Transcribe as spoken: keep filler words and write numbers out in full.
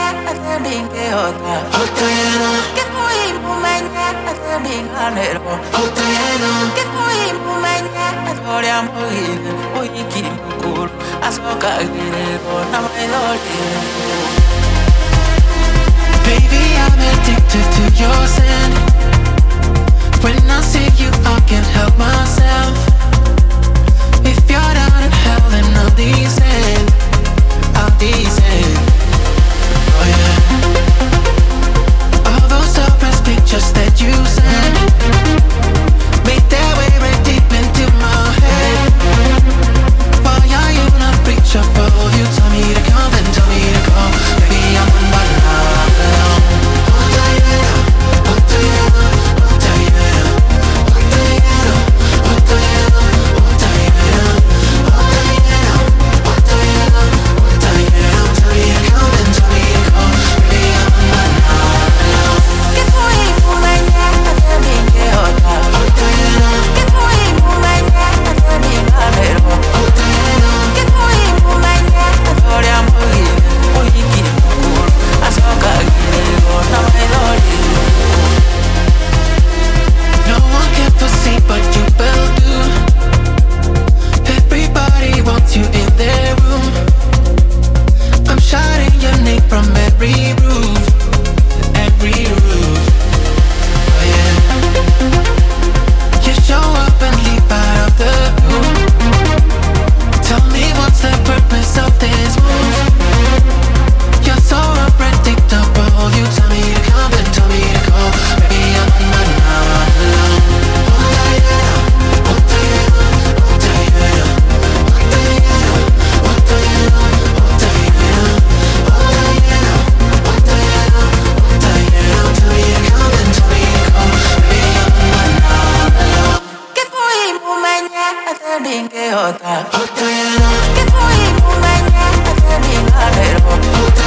Baby, I'm addicted to your scent. When I see you, I can't help myself. If you're down in hell, then I'll descend. I'll descend. Oh yeah. All those surface pictures that you send made their way right deep into my head. Why are you not reachable? You tell me to come, then tell me to go. Baby, I'm on my now. Que fue un mañana de mi